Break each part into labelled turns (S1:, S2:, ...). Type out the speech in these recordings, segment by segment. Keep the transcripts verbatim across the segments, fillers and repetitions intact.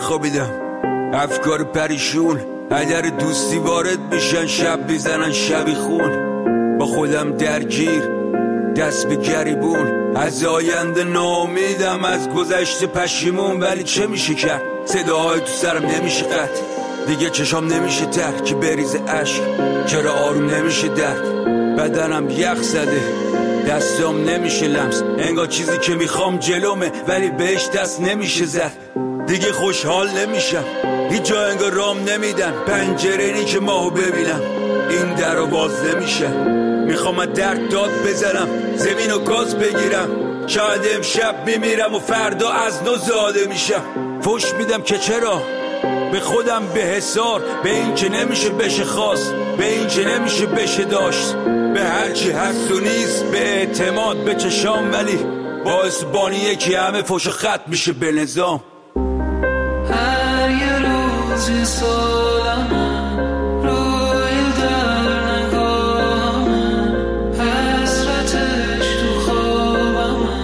S1: نخوابیدم، افکار پریشون اگر دوستی وارد میشن شب بیزنن شبی خون. با خودم درگیر دست به گریبون، از آینده ناامیدم، از گذشته پشیمون. ولی چه میشه کرد؟ صداهای تو سرم نمیشه قطع، دیگه چشام نمیشه تر که بریز عشق. چرا آروم نمیشه درد؟ بدنم یخ زده، دستام نمیشه لمس، انگار چیزی که میخوام جلومه ولی بهش دست نمیشه زد. دیگه خوشحال نمیشم، هیچ جا انگار رام نمیدن، پنجره نی که ماهو ببینم این در رو باز نمیشه. میخوام از درد داد بزنم، زمین و گاز بگیرم، شاید امشب میمیرم و فردا از نو زاده میشم. فوش میدم که چرا به خودم به حسار، به این که نمیشه بشه خواست، به این که نمیشه بشه داشت، به هرچی هست و نیست، به اعتماد به چشام. ولی باعث بانیه که همه فوش خط میشه به نظام.
S2: هر یه روزی سالمه روی در نگاهمه، حسرتش تو خوابمه.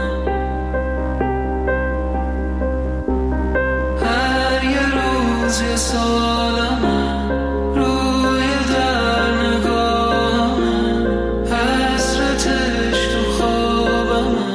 S2: هر یه روزی سالمه روی در نگاهمه، حسرتش تو خوابمه.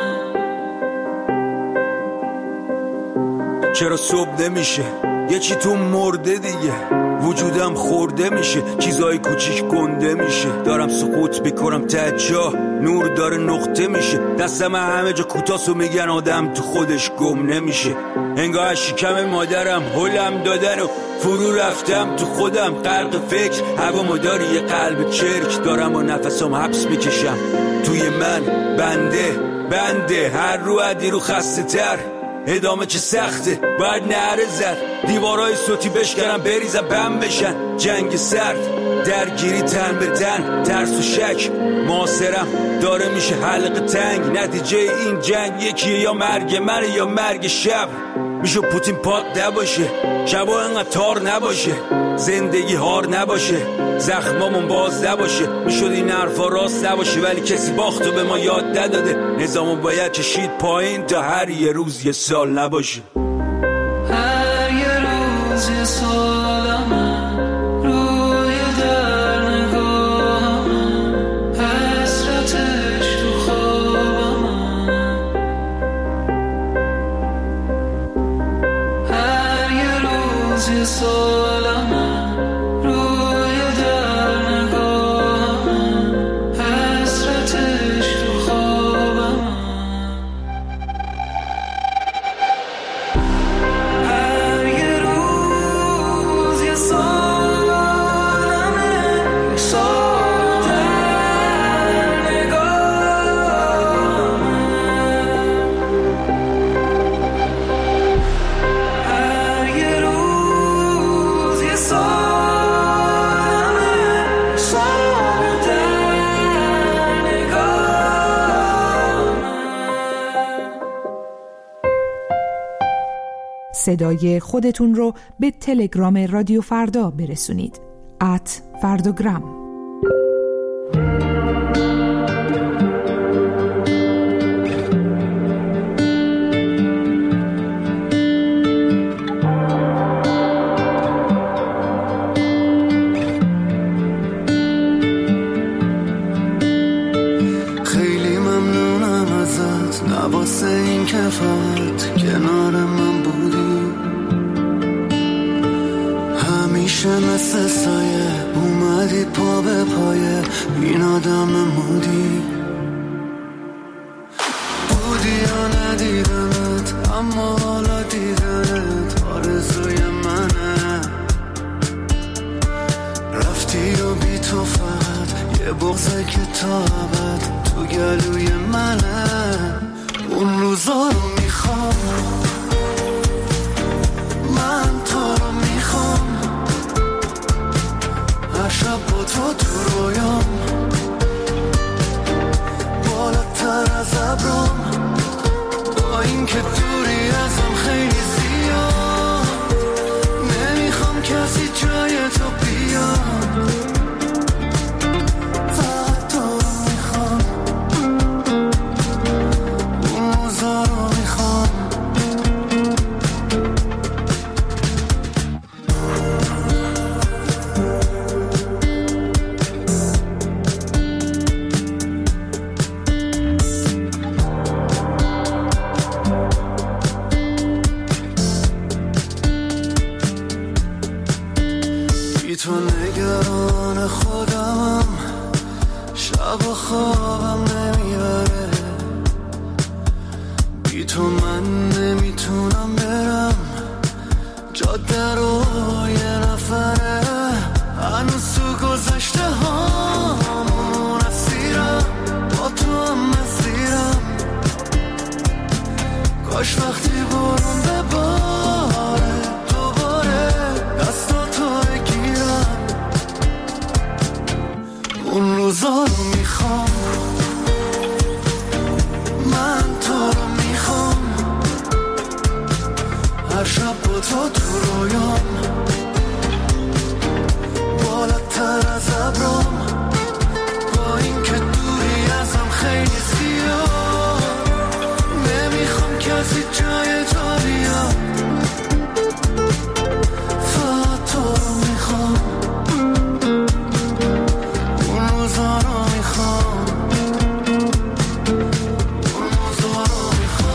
S1: چرا صبح نمیشه؟ یه چی تو مرده دیگه، وجودم خورده میشه، چیزای کوچیک گنده میشه. دارم سقوط بکنم ته جا، نور داره نقطه میشه، دستم همه جا کوتاست و میگن آدم تو خودش گم نمیشه. انگار از شکم مادرم هلم دادن و فرو رفتم تو خودم، غرق فکر هوا مداری یه قلب چرک. دارم و نفسم حبس میکشم توی من، بنده بنده هر رو عدی رو خسته تر. ادامه چه سخته، باید نعره زد، دیوارای صوتی بشکنم بریزم بم بشن. جنگ سرد، درگیری تن به تن، ترس و شک معاصرم داره میشه حلقه تنگ. نتیجه این جنگ یکیه، یا مرگ منه یا مرگ شب. میشه پوتین پاک نباشه، شبا انقدر تار نباشه، زندگی هار نباشه، زخمامون باز نباشه. میشد این حرفا راست نباشه ولی کسی باختو به ما یاد نداده. نظامو باید کشید پایین تا هر یه روز یه سال نباشه.
S2: هر یه روز یه سالمه روی در نگاهمه، حسرتش تو خوابمه. هر یه روز یه سالمه روی در نگاهمه، حسرتش تو خوابمه. هر یه روز یه سالمه، یه سال در نگاهمه. هر یه روز یه سالمه، یه سال در نگاهمه.
S3: صدای خودتون رو به تلگرام رادیو فردا برسونید. ات فرداگرام.
S4: خیلی ممنونم ازت، نواسه این که فقط کنار من بودی. همیشه مثل سایه اومدی پا به پایه این آدم مودی. بودی یا ندیدمت اما حالا دیدنت آرزوی منه. رفتی و بی تو فقط یه بغضه که تا ابد تو گلوی منه. اون روزا رو میخوام، من تو رو میخوام، هر شب با تو تو رویام، بالاتر از ابرام، با این که دوری ازم خیلی زیاد. نمیخوام کسی جای تو بیاد، فقط تو رو میخوام، اون روزا رو میخوام. شب و خوابم نمیبره، بی تو من نمیتونم برم جاده رو یه نفره، هنوز تو گذشته هامون اسیرم، با تو هم مسیرم، کاش وقتی برون بباره دوباره دستاتو بگیرم، اون روزا رو میخوام، من تو رو میخوام، هر شب با تو تو رویام، بالاتر از ابرام، با این که دوری ازم خیلی زیاد، نمیخوام کسی جای تو بیاد، فقط تو رو میخوام، اون روزا رو میخوام، اون روزا رو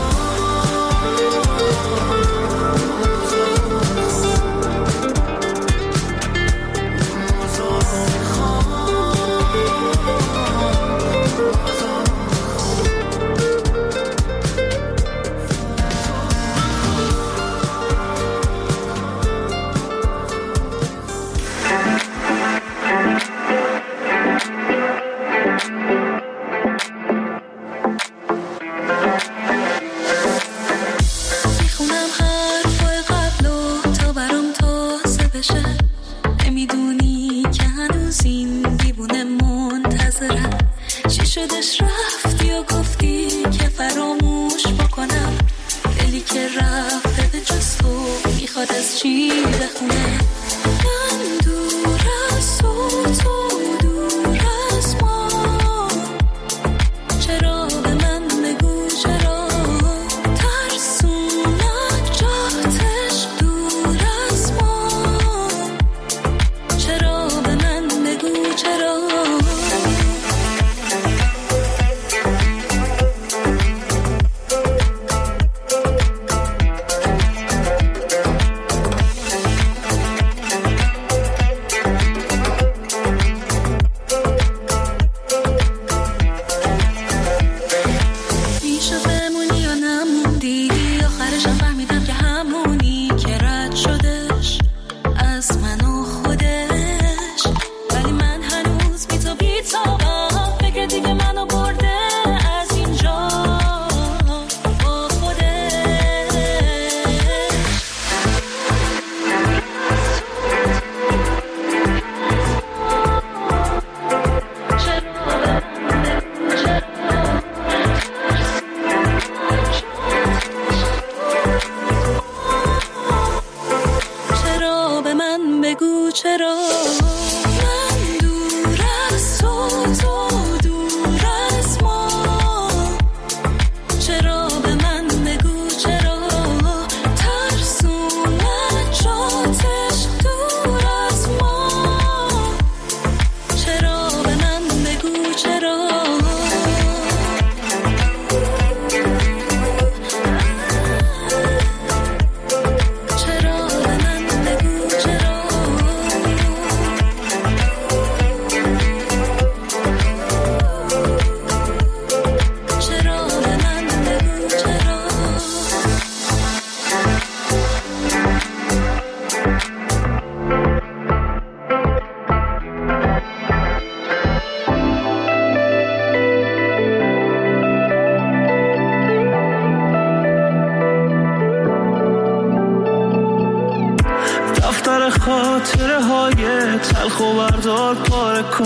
S5: خاطره های تلخ و بردار پاره کن،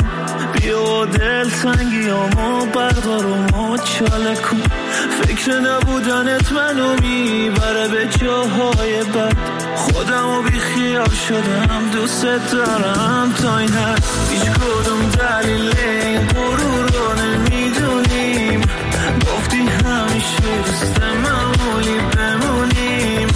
S5: بیا دل تنگیامو بردار و مچاله کن، فکر نبودنت منو میبره به جاهای بد، خودمو بی خیال شدم دوست دارم تا این حد، هیچ کدوم دلیل این غرور رو نمیدونیم، گفتی همیشه دوست معمولی بمونیم،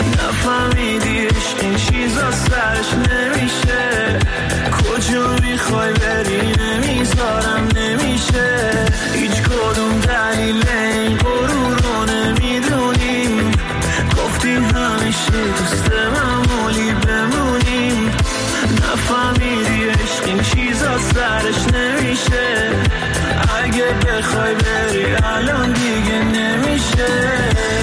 S5: نفهمیدی عشق این چیزا سرش نمیشه، کجا میخوای بری نمیذارم نمیشه، هیچ کدوم دلیل این غرور رو نمیدونیم، گفتی همیشه دوست معمولی بمونیم، نفهمیدی عشق این چیزا سرش نمیشه. بخوای بری الان دیگه نمیشه.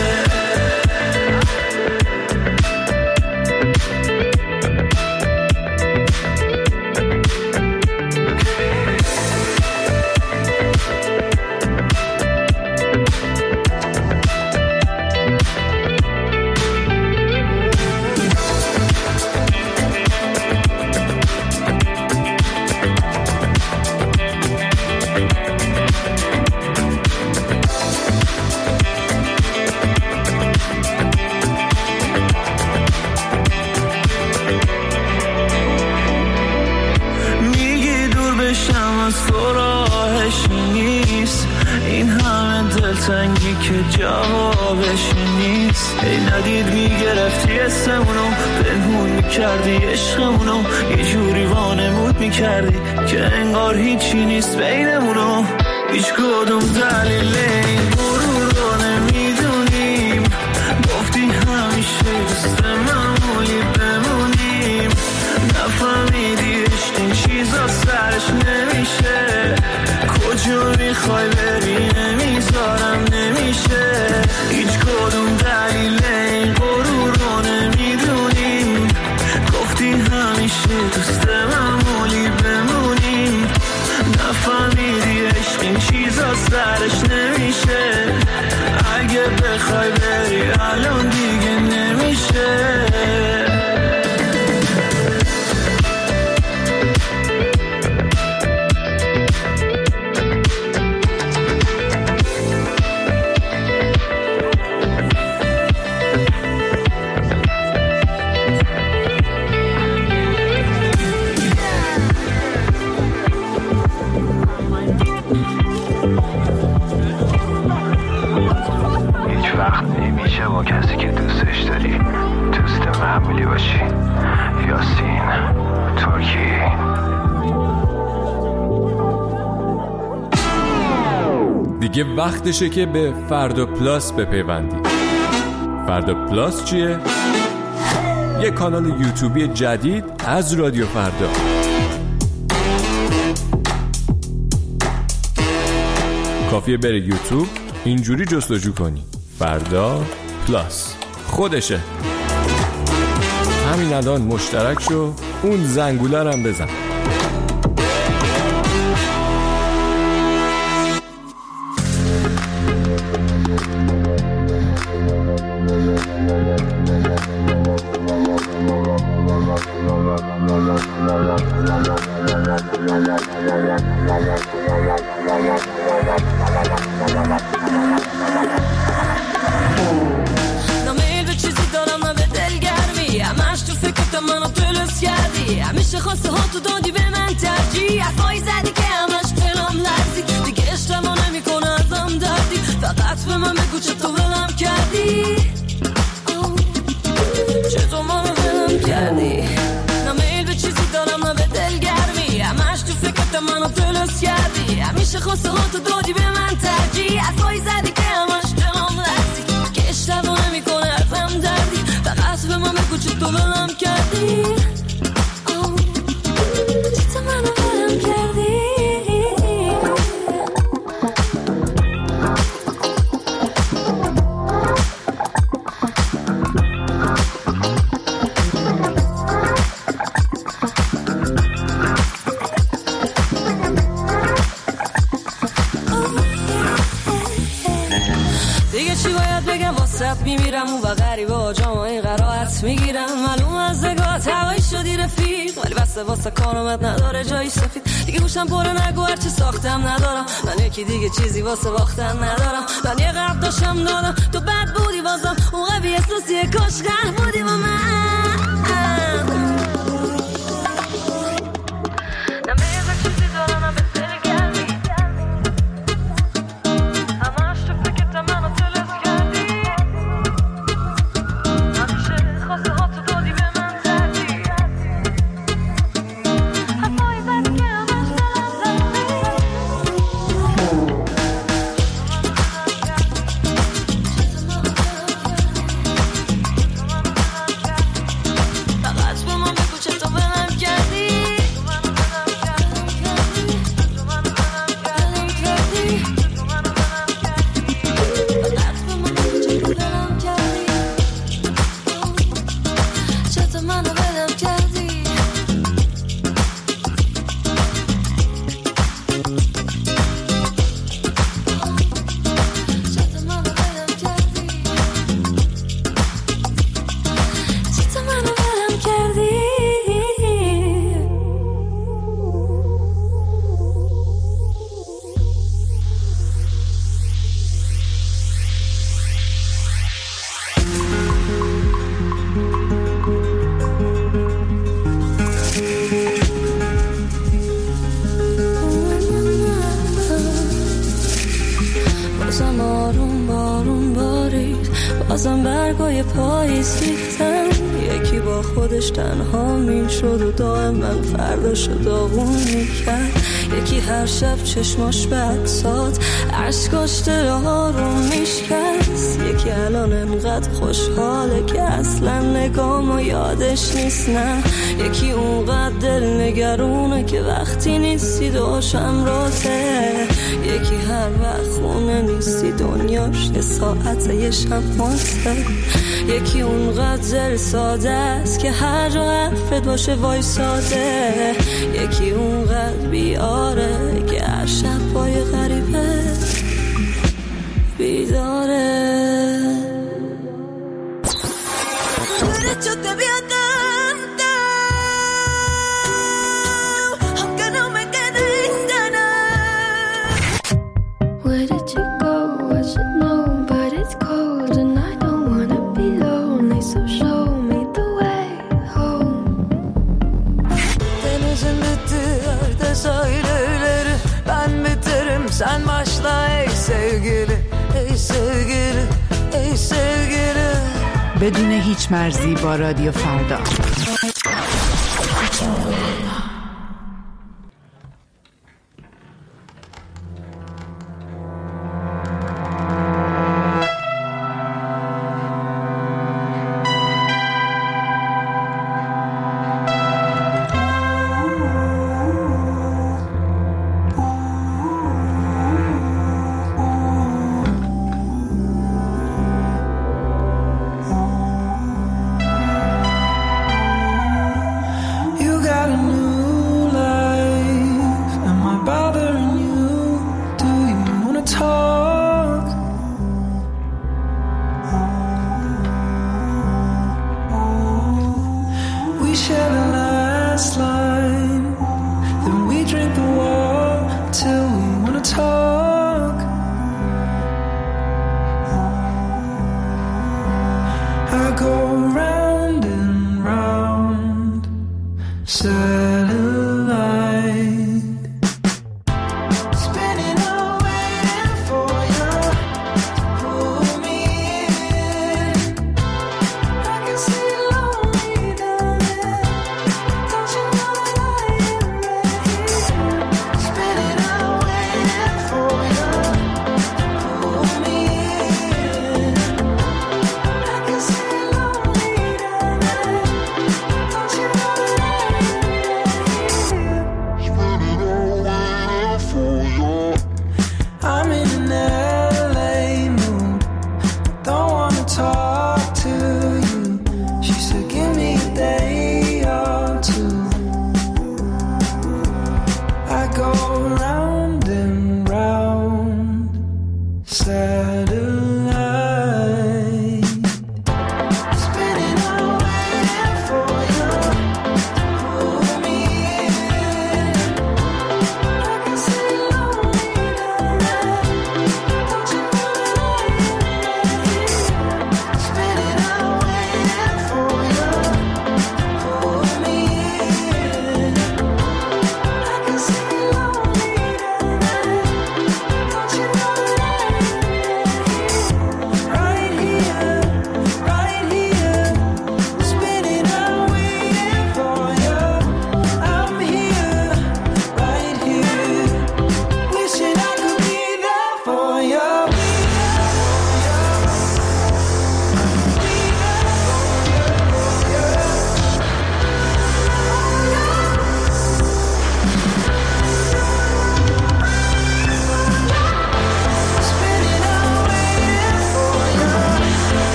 S5: دلتنگی که جوابش نیست. ای ندید میگرفتی اسمونو، پنهون میکردی عشقمونو، یه جوری وانمود میکردی که انگار هیچی نیست بینمونو. هیچ کدوم دلیل این غرور رو نمیدونیم. گفتی همیشه دوست معمولی بمونیم. نفهمیدی عشق این چیزا سرش نمیشه. کجا میخوای بری نمیذارم نمیشه. هیچ کدوم دلیل این غرور رو نمیدونیم. گفتی همیشه دوست معمولی بمونیم. نفهمیدی عشق این چیزا سرش نمیشه. اگه بخوای بری الان دیگه نمیشه.
S6: با کسی که دوستش داری دوست معمولی باشی. یاسین ترکی.
S7: دیگه وقتشه که به فردا پلاس بپیوندی. فردا پلاس چیه؟ یه کانال یوتیوبی جدید از رادیو فردا. کافیه بری یوتیوب اینجوری جستجو کنی فردا پلاس، خودشه. همین الان مشترک شو، اون زنگوله رو هم بزن.
S8: همیشه خواسته ها تو دادی به من ترجیح. حرفایی زدی که همش دلم لرزید. دیگه اشتباه نمیکنه ازم دردی. فقط به من بگو چطور ولم کردی. چطور منو ولم کردی. نه میل به چیزی دارم نه به دلگرمی. همش تو فکرت منو دلس کردی. همیشه خواسته ها تو دادی به من ترجیح. حرفایی زدی که همش دلم لرزید. دیگه اشتباه نمیکنه ازم دردی. فقط به من بگو چطور ولم کردی. دیگه چی باید بگم واسط میمیرم اون و غریبه ها جامعه قرائت میگیرم. معلوم از نگاه هوایی شدی رفیق ولی بسته واسه کارمت نداره جایی سفید. دیگه گوشم پره نگو هرچی ساختم ندارم. من یکی دیگه چیزی واسه باختن ندارم. من یه قرد داشتم دادم تو بد بودی بازم اون قوی احساسیه کاش غرق بودی با من. بازم برگای پاییز ریختن. یکی با خودش تنها میشد و دائم من فرداشو داغون میکرد. یکی هر شب چشماش بد ساد، عشقاش دلها رو میشکست. یکی الان انقدر خوشحاله که اصلا نگامو یادش نیست. نه یکی اونقدر دل نگرونه که وقتی نیستی داشم راته. یکی هر وقت خونه نیستی دنیاش یه ساعت یه شماسه. یکی اونقدر دل ساده است که هر جا حرفت باشه وای ساده. یکی اونقدر بیاره که هر شب پای غریبه بیداره.
S2: Sen başla ey sevgili, ey sevgili, ey sevgili.
S9: بدون هیچ مرزی با رادیو فردا.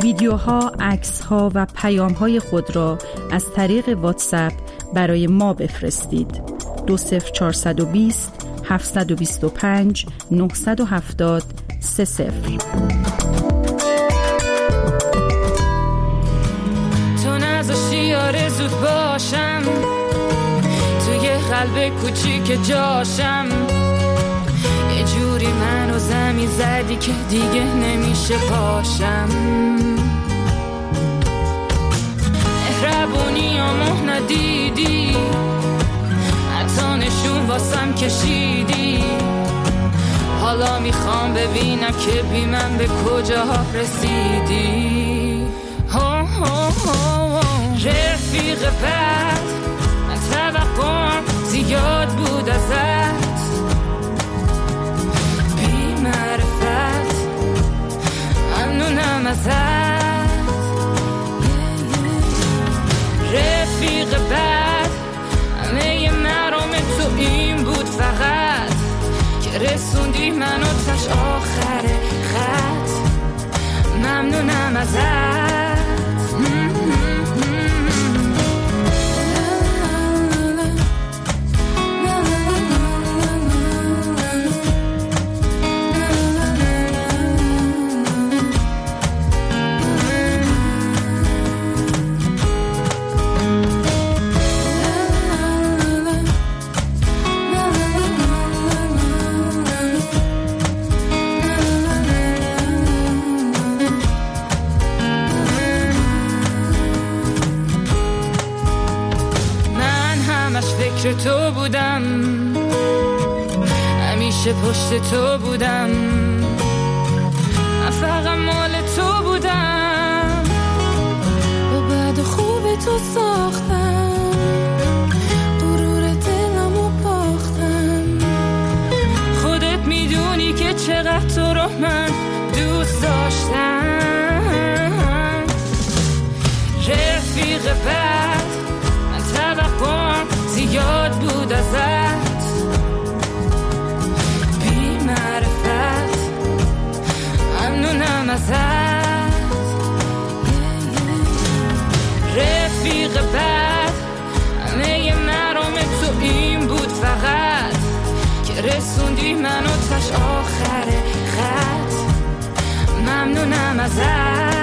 S10: ویدیوها، عکس‌ها و پیام‌های خود را از طریق واتساپ برای ما بفرستید. دو صفر چهارصد و بیست هفتصد و بیست و پنج نهصد و هفتاد سه صفر.
S8: تو نذاشتی آرزوت باشم، توی قلب کوچیک جاشم، یه جوری منو زمین زدی که دیگه نمیشه پاشم. مهربونی آمو ندیدی، حتی نشون واسم کشیدی، حالا میخوام ببینم که بی من به کجاها رسیدی. ها ها ها رفیق بد، من توقعم زیاد بود ازت، بی معرفت ممنونم ازت. رفیق بد، همه مرام تو این بود فقط، که رسوندی منو تاش آخر خط، ممنونم ازت. فکر تو بودم، همیشه پشت تو بودم، من فقط مال تو بودم، با بعد خوب تو ساختم، غرور دلمو باختم. خودت میدونی که چقدر تو رو من دوست داشتم. رفیق بد، من توقعم زیاد بود ازت، بی معرفت ممنونم ازت. رفیق بد، همه مرام تو این بود فقط، که رسوندی منو تاش آخر خط، ممنونم ازت.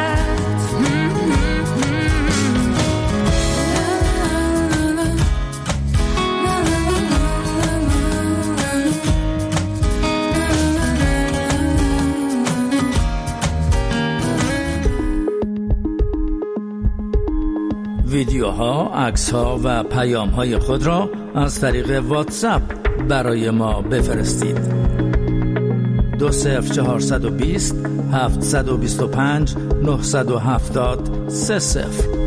S11: ویدیوها، عکس‌ها و پیام‌های خود را از طریق واتساپ برای ما بفرستید. دو صفر چهارصد و بیست هفتصد و بیست و پنج نهصد و هفتاد سه صفر.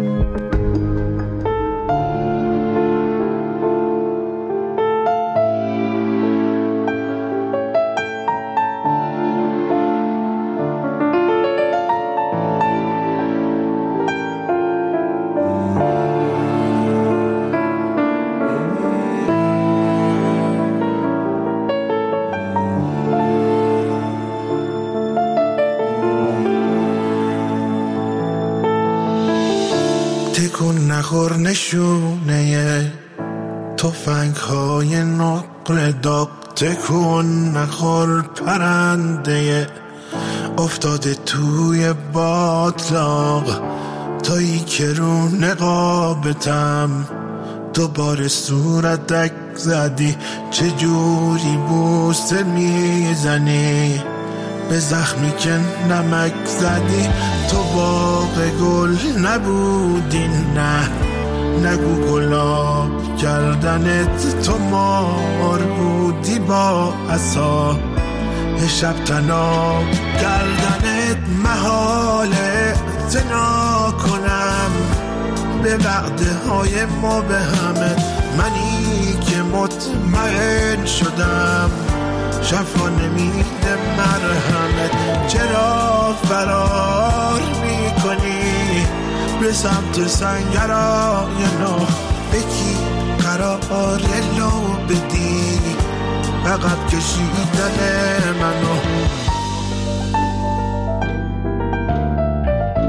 S12: تکون نخور نشونه تفنگ های نقر داغ، تکون نخور پرنده افتاده توی باطلاق، تایی که رو نقابتم دوباره صورتک زدی، چجوری بوسه میزنی به زخمی که نمک زدی. تو باغ گل نبودی، نه نگو گلاب کردنت، تو مار بودی با عصا شب تناب کردنت. محاله اعتنا کنم به وعده های ما به همه، منی که مطمئن شدم شفا نمیده مرهمت. چرا فرار میکنی به سمت سنگرای نو؟ بکی قرار لو بدی عقب کشیدن منو.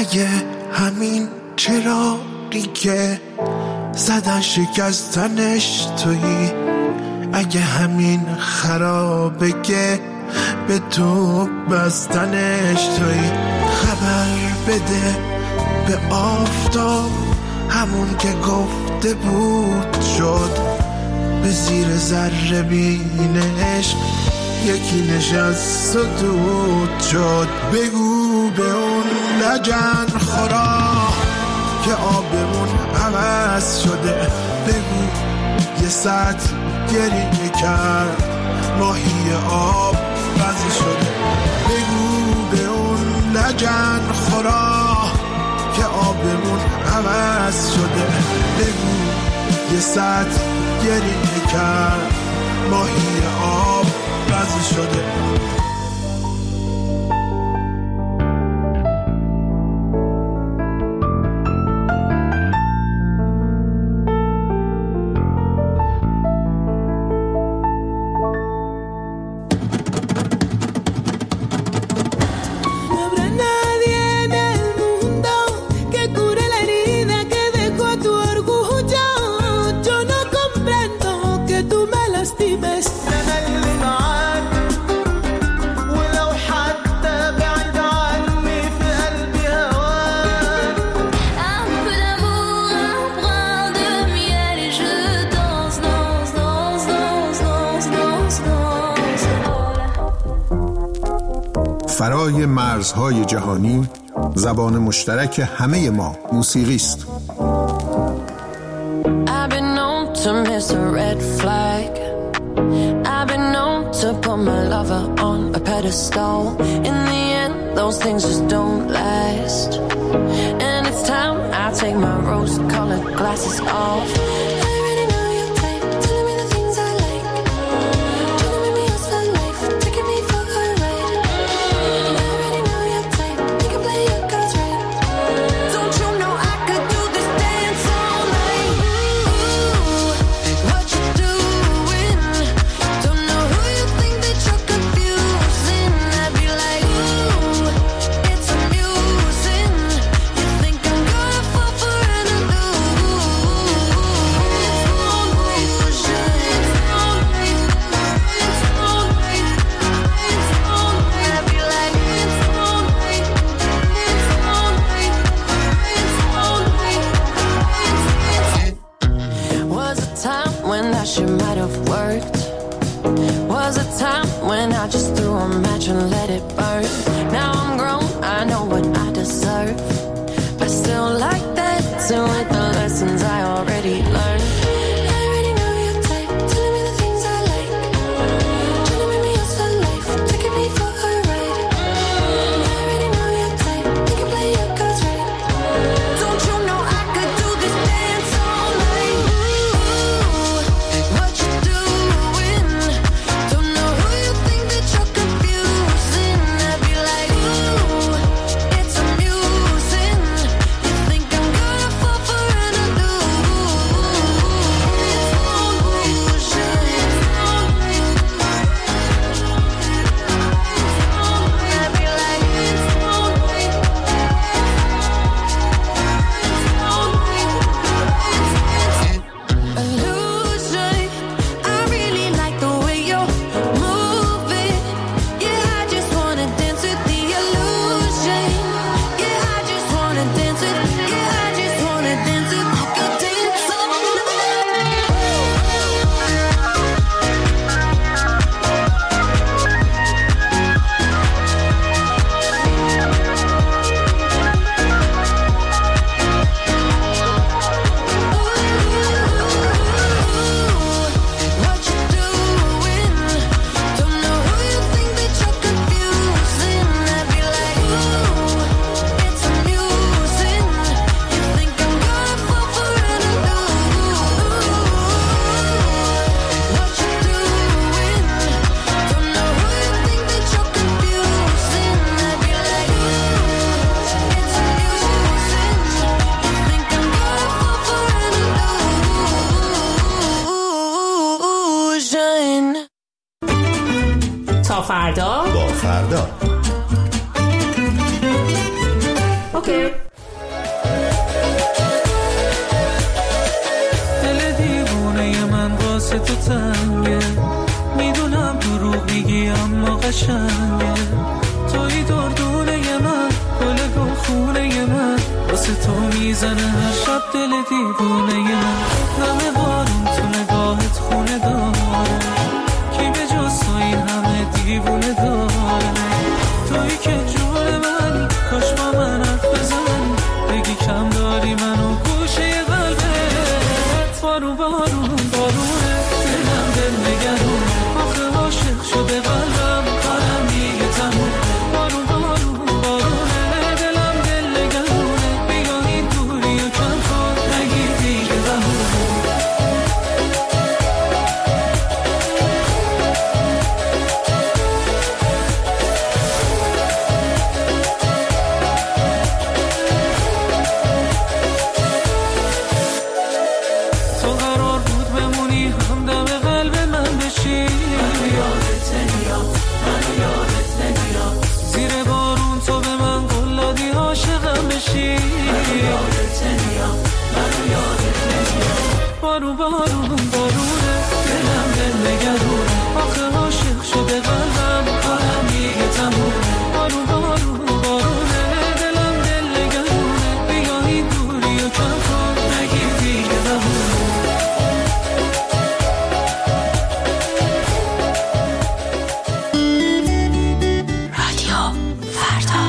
S12: اگه همین چراغی که زدن شکستنش تویی، اگه همین خرابه که به تو بستنش تویی، خبر بده به آفتاب همون که گفته بود شد، به زیر ذره بینش یکی نشست و دود شد. بگو به اون لجن خورا که آبمون عوض شده، بگو یه ساعت گریه کرد ماهی آب بز شده، بگو به اون لجن خورا که آبمون عوض شده، بگو یه ساعت گریه کرد ماهی آب بز شده.
S13: فرای مرزهای جهانی زبان مشترک همه ما موسیقی است.
S2: I've been known to miss a red flag. I've been known to put my lover on a pedestal. In the end, those things just don't last. And it's time I take my rose-colored glasses off.
S14: تا فردا با فردا. اوکی.
S5: سنگه، میدونم دروغ میگی اما قشنگه. توی دردونه من، گل گل خونه من، واسه تو میزنه هر شب دل دیوونه من. نم بارون تو نگاهت خونه داره، کی به جز تو این همه دیوونه داره. توی که جون منی، کاش با من حرف بزنی، بگی کم داری منو گوشه قلبت. بارون بارون بارونه، دلم دل نگرونه، آخه عاشق شده قلبم، قلم میگه تموم. بارون بارون بارونه، دلم دل نگرونه، بیا این دوری و کم کن، نگیر دیگه بهونه. تو قرار بود بمونی همدم قلب من بشی، منو یادت نمیاد، منو یادت نمیاد. زیر بارون تو به من قول دادی عاشقم بشی، منو یادت نمیاد، منو یادت نمیاد. بارون بارون بارونه، دلم دل نگرونه، آخه عاشق شده قلبم، قلم میگه تمومه. بارون بارون بارونه، دلم دل نگرونه، بیا این دوری و کم کن، نگیر دیگه بهونه.
S2: رادیو فردا،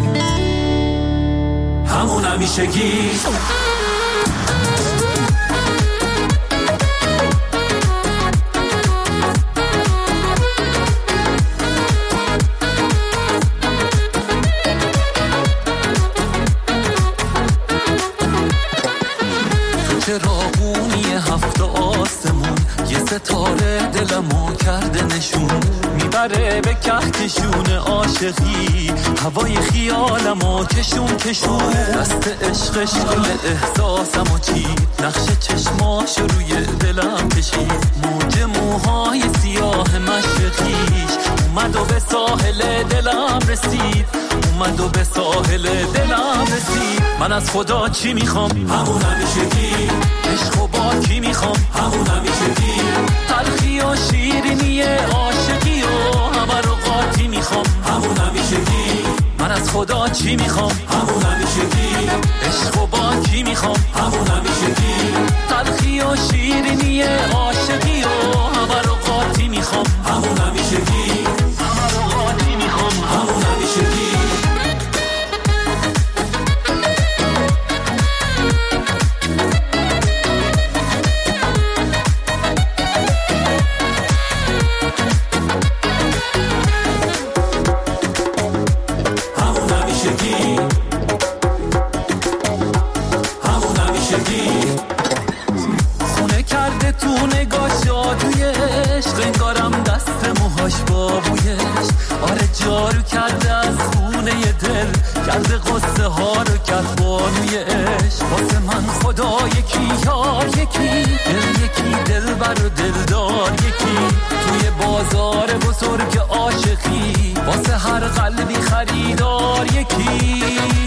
S5: همون همیشگی.
S14: چراغونی هفت آسمون، یه ستاره دلمو کرده نشون، میبره به کهکشون عاشقی، هوای خیالمو کشون کشون. دست عشقش گل احساسمو چید، نقش چشماش روی دلم کشید. موج موهای سیاه مشرقیش اومد و به ساحل دلم رسید، اومد و به ساحل دلم رسید. من از خدا چی میخوام؟ همون همیشگی. عشق و با کی میخوام؟ همون همیشگی. تلخی و شیرینی عاشقی و همه رو قاطی میخوام. همون همیشگی. من از خدا چی میخوام؟ همون همیشگی. عشق و با کی میخوام؟ همون همیشگی. تلخی و شیرینی عاشقی و همه رو قاطی میخوام. همون همیشگی. همه رو قاطی میخوام. همون همیشگی. انگارم دست موهاش بابویش، آره جارو کرده از خونه دل، کرده قصه ها رو کرد بانویش. واسه من خدا یکی یار یکی، دل یکی دل بر و دلدار یکی، توی بازار بزرگ عاشقی، واسه هر قلبی خریدار یکی.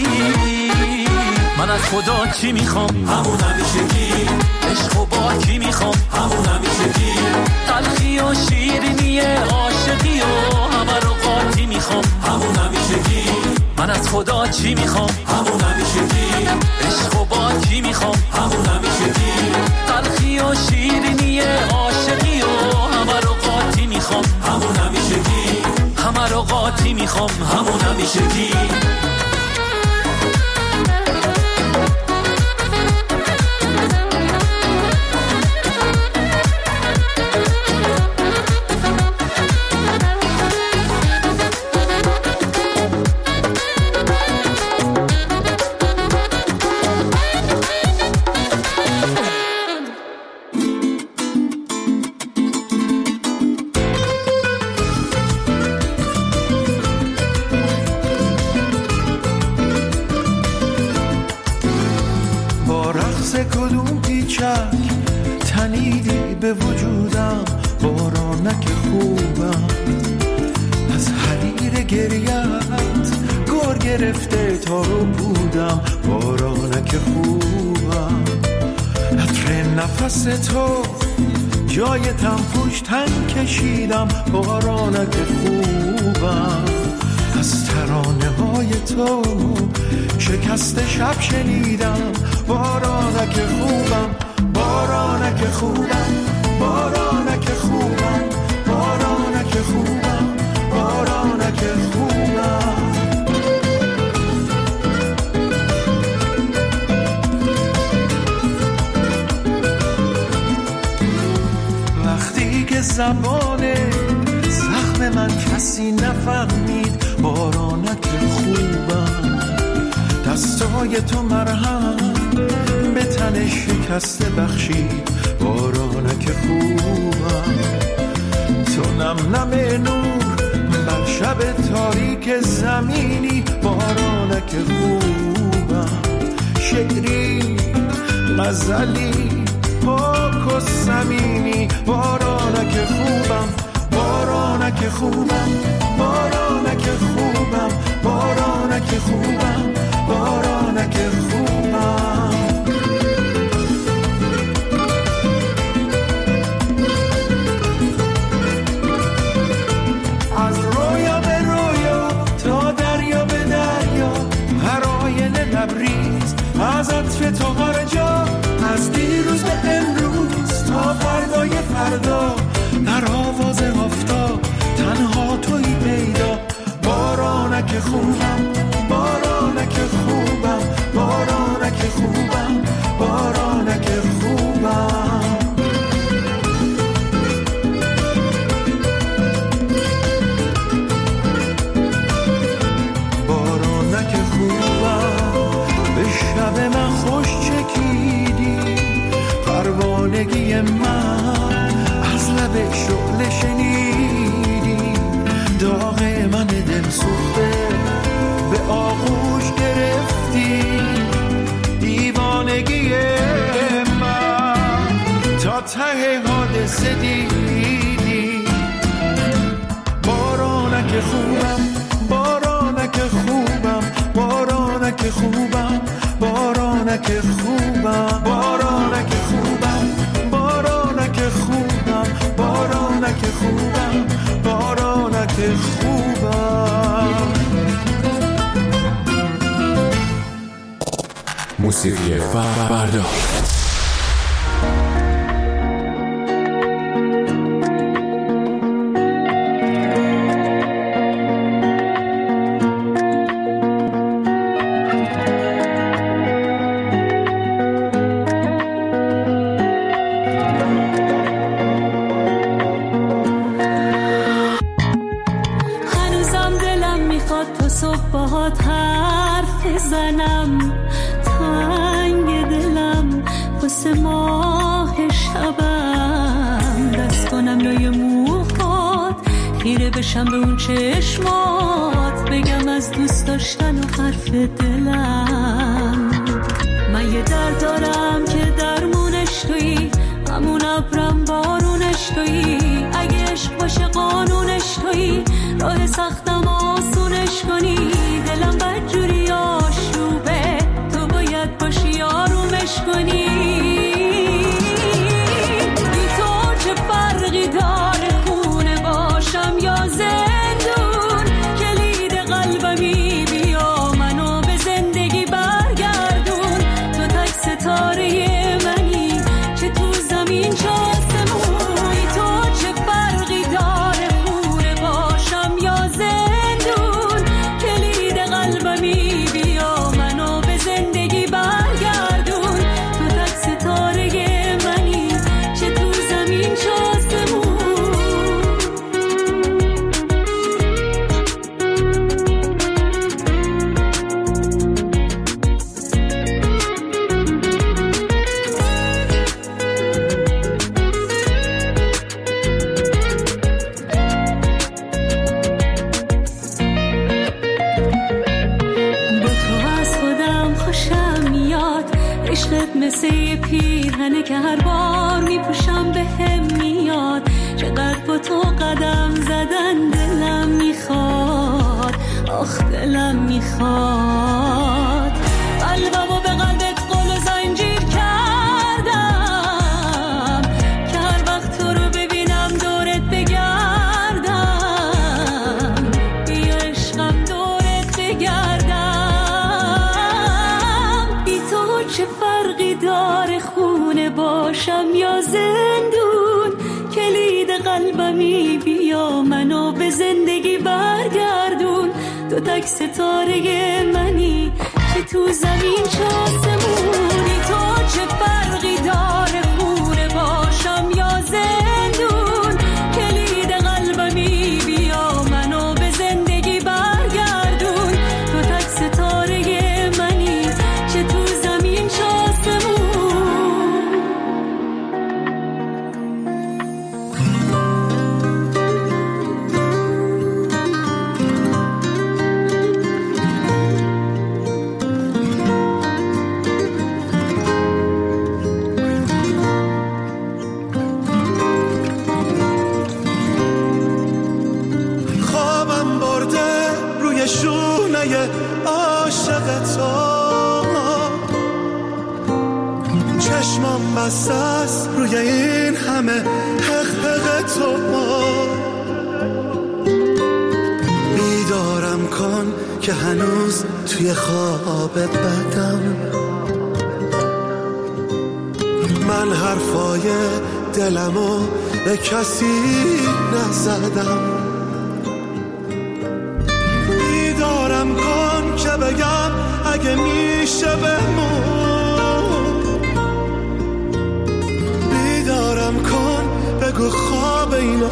S14: من از خدا چی میخوام؟ همون همیشگی. عشق و با کی میخوام؟ همون همیشگی. تلخی و شیرینی عاشقی و همه رو قاطی میخوام. همون همیشگی. من از خدا چی میخوام؟ همون همیشگی. عشق و با کی میخوام؟ همون همیشگی. تلخی و شیرینی عاشقی و همه رو قاطی میخوام. همون همیشگی. همه رو قاطی میخوام. همون همیشگی.
S12: کدوم پیچک تنیدی به وجودم، بارانک خوبم از حریر گریت، گور گرفته تا رو بودم، بارانک خوبم. عطر نفس تو جای تنفوش تن کشیدم بارانک خوبم، از ترانه های تو شکست شب شنیدم بارانک خوبم، بارانک خوبم، بارانک خوبم، بارانک خوبم، بارانک خوبم. وقتی که زبان زخم من کسی نفهمید بارانک خوبم، دستای تو مرهم به تن شکسته بخشید بارانک خوبم. تو نم نم نور بر شب تاریک زمینی بارانک خوبم، شعری غزلی پاک و صمیمی بارانک خوبم، بارانک خوبم، بارانک خوبم، بارانک خوبم، بارانک خوبم. از رویا به رویا تا دریا به دریا، هر آینه لبریز از عطف تو هر جا، از دیروز به امروز تا فردای فردا، در آواز آفتاب تنها تویی پیدا بارانک خوبم، بارانک خوبم، بارانک خوبم، بارانک خوبم. بارانک خوبم به شب من خوش چکیدی، پروانگی من از لب شعله شنیدی، داغ من دل سوخته به آغوش گرفتی، دیوانگی من تا ته حادثه دیدی. بارانک خوبم، بارانک خوبم، بارانک خوبم، بارانک خوبم، بارانک خوبم، بارانک خوبم، بارانک خوبم، بارانک خوبم.
S7: موسیقی فردا.
S8: بشم به اون چشمات، بگم از دوست داشتن و حرف دلم. من یه درد دارم که درمونش تویی، همون ابرم بارونش تویی، اگه عشق باشه قانونش تویی، راه سختم آسونش کنی. دلم بدجوری آشوبه، تو باید باشی آرومش کنی. بی تو چه فرقی داره خونه باشم یا زندون، کلید قلبمی بیا منو به زندگی برگردون. تو تک ستاره منی، چه تو زمین چه آسمون. تو چه فرقی داره خونه باشم یا زندون، کلید قلبمی بیا منو به زندگی برگردون. تو تک ستاره منی، چه تو زمین چه آسمون. مثل یه پیرهنه که هر بار میپوشم به هم میاد. چقدر با تو قدم زدن دلم میخواد، آخ دلم میخواد. قلبمو به قلبت قل و زنجیر کردم که هر وقت تو چه فرقی داره خونه باشم یا زندون، کلید قلبمی بیا منو به زندگی برگردون. تو تک ستاره منی که تو زمین چه آسمونی، تو چه فرقی داره خونه باشم یا زندون، کلید قلبمی بیا منو به زندگی برگردون. تو تک ستاره منی که تو زمین چه آسمون.
S4: چشمم بسته است روی این همه حق حق تو، بیدارم کن که هنوز توی خوابت بدم. من حرفای دلمو به کسی نزدم، بیدارم کن که بگم اگه میشه بمون، بیدارم کن بگو خواب اینا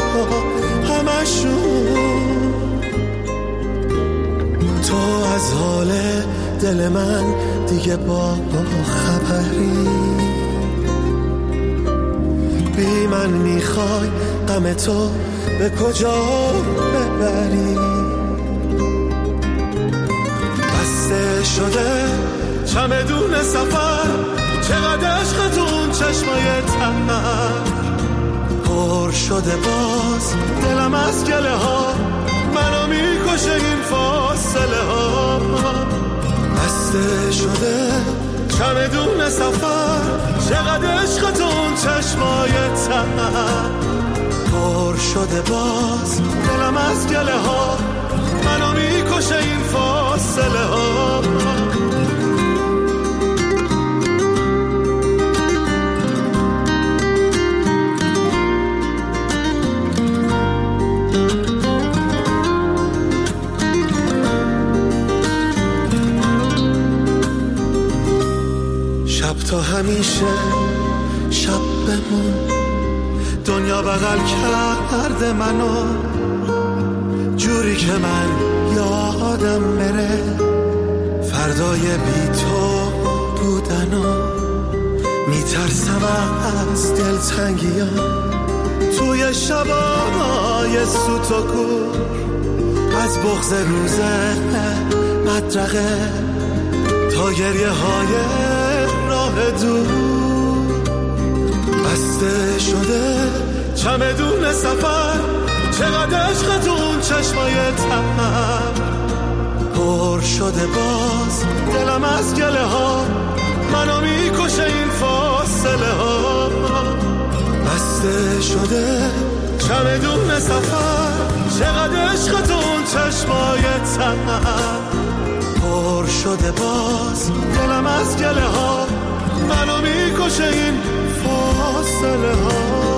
S4: همشون. تو از حال دل من دیگه با خبری، بی من میخوای غم تو به کجا ببری. بسته شده چمدون سفر، چقدر عشقتون چشمای تمر، پر شده باز دلم از گله ها، منو میکشه این فاصله ها. بسته شده چمدون سفر، چقدر عشقتون چشمای تمر، پر شده باز دلم از گله ها، منو میکشه این فاصله ها. شب تا همیشه شب بمون، دنیا بغل کرده منو جوری که من یادم بره فردای بی تو بودنو. میترسم از دلتنگی ها توی شبای سوت و کور، از بغض روز بدرقه تا گریه های راه دور. بسته شده چمدون سفر، چقدر عشقتون چشمای تمر، پر شده باز دلم از گله ها، منو میکشه این فاصله ها. بسته شده چمدون سفر، چقدر عشقتون چشمای تمر، پر شده باز دلم از گله ها، منو میکشه این فاصله ها.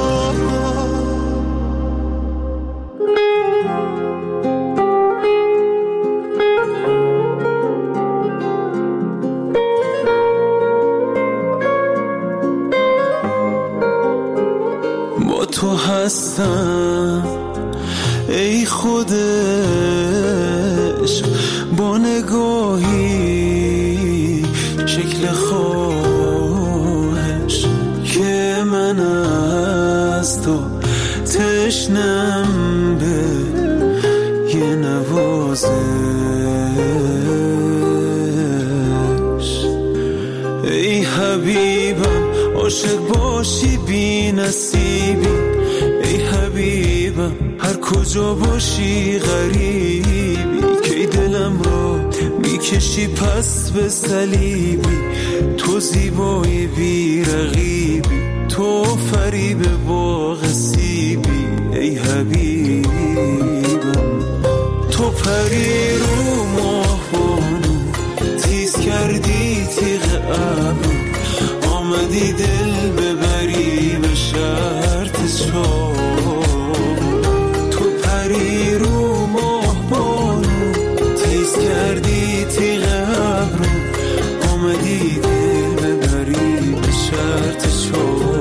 S12: با تو هستم ای خودش، با نگاهی شکل خواهش که من از تو تشنم به یه نوازش. ای حبیبم عاشق باشی بی نصیبی، ای حبیبم هر کجا باشی غریبی، که دلم را میکشی پس به صلیبی. تو زیبای بی رقیبی، تو فریب باغ سیبی، ای حبیبم تو پری رو ماه بانو، تیز کردی تیغ ابرو، آمدی دل ببری به شرط تو، تو پری رو ماه بانو تیز کردی تیغ ابرو، آمدی دل ببری به شرط تو.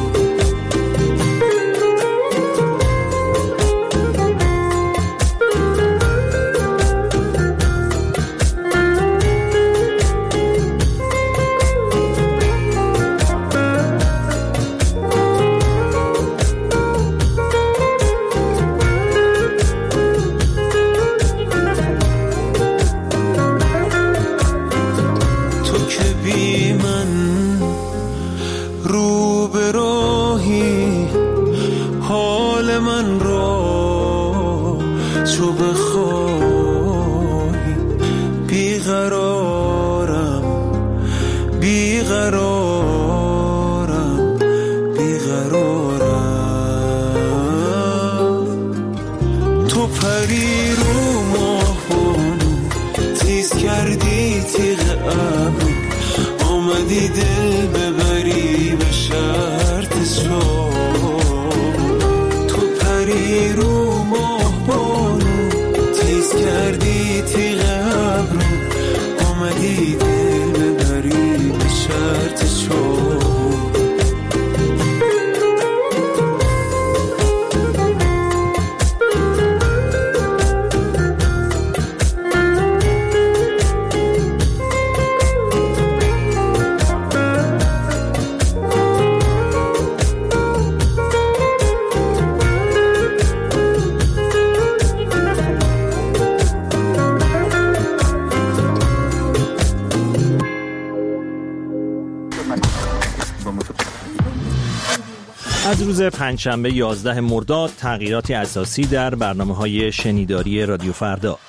S15: از روز پنجشنبه یازده مرداد تغییراتی اساسی در برنامه‌های شنیداری رادیو فردا.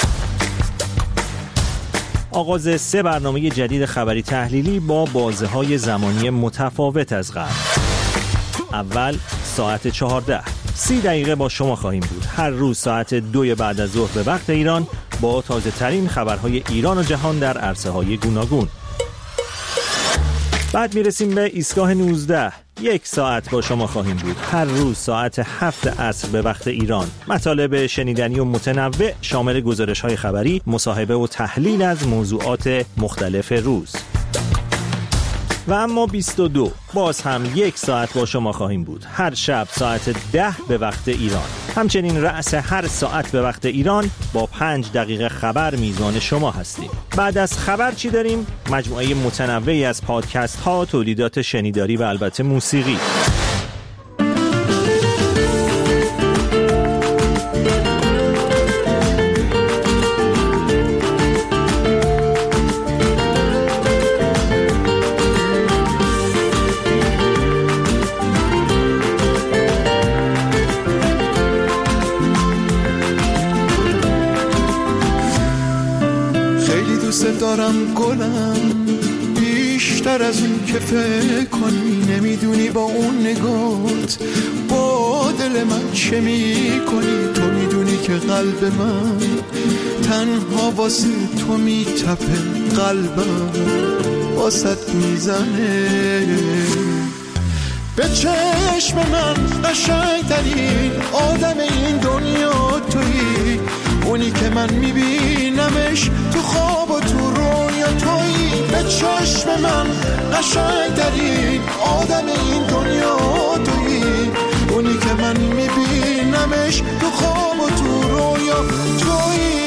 S15: آغاز سه برنامه جدید خبری تحلیلی با بازه‌های زمانی متفاوت از قبل. اول ساعت چهارده، سی دقیقه با شما خواهیم بود. هر روز ساعت دوی بعد از ظهر به وقت ایران با تازه ترین خبرهای ایران و جهان در عرصه‌های گوناگون. بعد میرسیم به ایستگاه نوزده، یک ساعت با شما خواهیم بود. هر روز ساعت هفت عصر به وقت ایران. مطالب شنیدنی و متنوع شامل گزارش‌های خبری، مصاحبه و تحلیل از موضوعات مختلف روز. و اما بیست و دو، باز هم یک ساعت با شما خواهیم بود. هر شب ساعت ده به وقت ایران. همچنین رأس هر ساعت به وقت ایران با پنج دقیقه خبر میزبان شما هستیم. بعد از خبر چی داریم؟ مجموعه متنوعی از پادکست ها، تولیدات شنیداری و البته موسیقی.
S12: دارم گلم بیشتر از اون که فکر کنی، نمیدونی با اون نگات با دل من چه میکنی. تو میدونی که قلب من تنها واسه تو میتپه، قلبم واسط میزنه. به چشم من قشنگترین آدم این دنیا تویی، اونی که من میبینمش تو خواب و تو رویا تویی. به چشم من قشنگترین آدم این دنیا تویی، اونی که من میبینمش تو خواب و تو رویا تویی.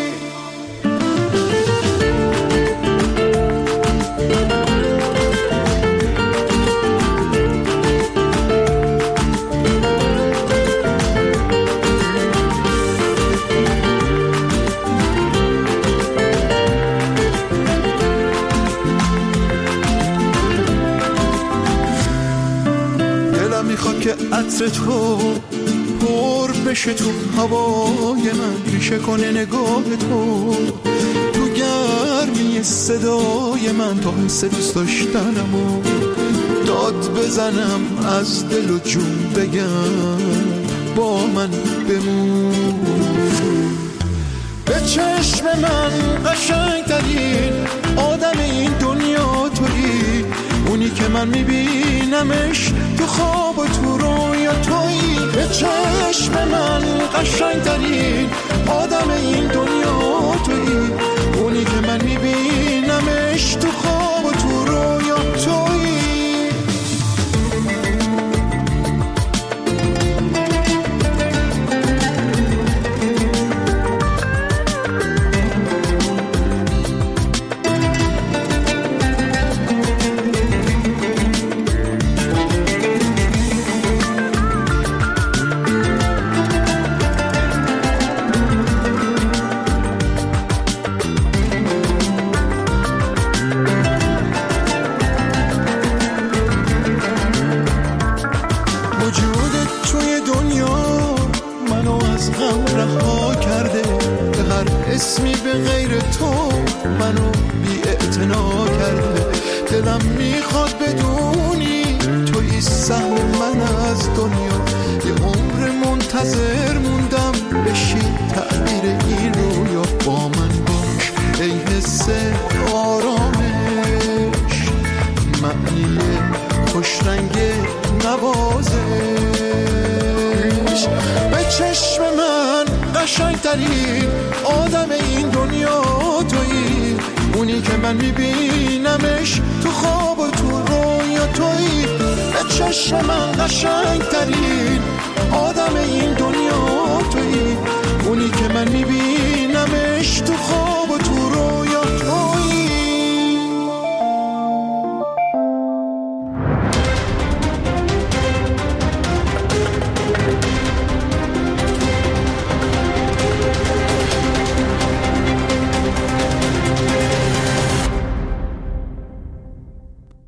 S12: که عطر تو پر بشه تو هوای من، ریشه کنه نگاه تو تو گرمی صدای من، تا حس دوست داشتنمو داد بزنم، از دل و جون بگم با من بمون. به چشم من قشنگترین آدم این دنیا تویی، اونی که من من میبینمش تو خواب و تو رویا تویی. به چشم من قشنگترین آدم این دنیا تویی، اونی که من میبینمش تو خواب و تو رویا تویی. اسمی به غیر تو منو بی اعتنا کرده. دلم میخواد بدونی توی سهم من از دنیا. یه عمر منتظر موندم بشی تعبیر این رویا. با من باش ای حس آرامش، معنی خوشرنگ نوازش. به چشم من قشنگترین آدم این دنیا تویی، اونی که من میبینمش تو خواب و تو رویا تویی. به چشم من قشنگترین آدم این دنیا